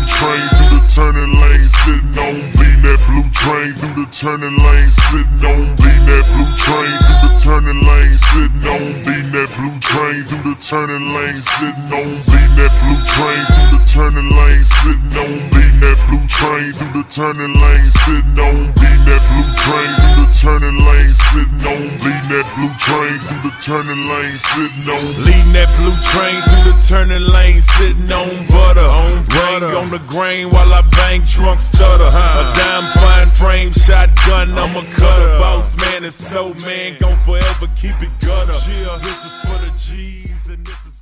train through the turning lane, sitting on beating that blue train through the turning lane, sitting on beating that blue train through the turning lane, sitting on beating that blue train through the turning lane, sitting on beating that blue train through the turning lane, sitting on beating that blue train through the turning lane, sitting on beating that blue train through the turning lane, sitting on beating that blue train through the turning lane, sitting on leading that blue train through the turning lane, sitting on butter, rain on the grain while I bang trunk stutter. A dime fine frame shotgun, I'm a cutter. Boss man and snow man gon' forever keep it gutter. This is for the G's and this is